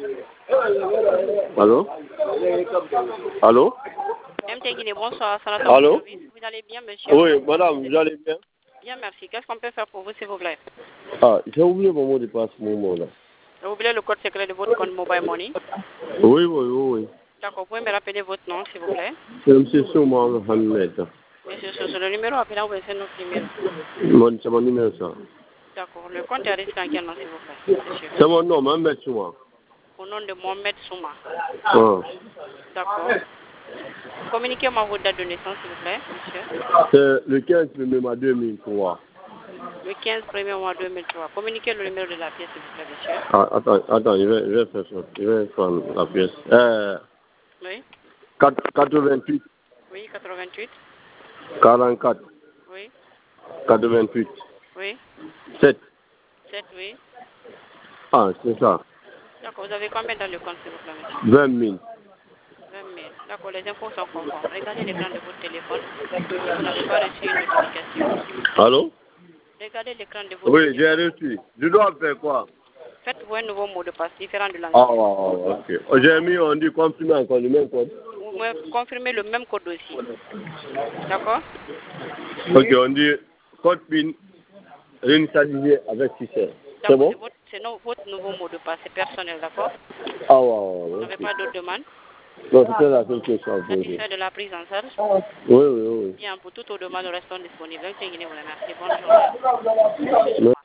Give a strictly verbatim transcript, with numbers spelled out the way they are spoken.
Allô? Allô? M T Guinée, bonsoir. Allô? Vous allez bien, monsieur? Oui, madame, vous allez bien? Bien, merci. Qu'est-ce qu'on peut faire pour vous, s'il vous plaît? Ah, j'ai oublié mon mot de passe, mon mot là. Vous voulez le code secret de votre compte Mobile Money? Oui, oui, oui, oui. D'accord, vous pouvez me rappeler votre nom, s'il vous plaît? C'est M. Souma Mohamed. Monsieur Soso, le numéro appelant, vous c'est notre numéro. Mon, c'est mon numéro ça. D'accord, le compte est resté en quel nom, s'il vous plaît, monsieur? C'est mon nom, Mohamed Souma. Au nom de Mohamed Souma. Ah. D'accord. Communiquez-moi votre date de naissance, s'il vous plaît, monsieur. C'est le quinze mai deux mille trois. Le quinze premier mois deux mille trois. Communiquez le numéro de la pièce, s'il vous plaît, monsieur. Ah, attends, attends, je vais, je vais faire ça. Je vais faire la pièce. Euh, Oui. quatre-vingt-huit. Oui, quatre-vingt-huit. quarante-quatre. Oui. quatre-vingt-huit. Oui. sept. sept, oui. Ah, c'est ça. D'accord, vous avez combien dans le compte, s'il vous plaît, monsieur? vingt mille. vingt mille. D'accord, les infos sont conformes. Regardez l'écran de votre téléphone si vous n'avez pas reçu une notification. Allô? Regardez l'écran de votre Oui, téléphone. j'ai reçu. Je dois faire quoi? Faites-vous un nouveau mot de passe différent de Ah, l'ancien. ok. J'ai mis, on dit confirmer encore le même code. Vous me confirmez le même code aussi. D'accord? Ok, on dit code PIN réinitialisé avec six heures. C'est bon? C'est votre, c'est no, votre nouveau mot de passe, c'est personnel, d'accord? Ah, ouais, ouais, Vous ouais, n'avez ok. pas d'autres demandes? Non, c'était la seule question. Satisfait de la prise en charge? Oui, oui, oui. Bien, pour toutes vos demandes, nous restons disponibles. Bonne journée. Oui.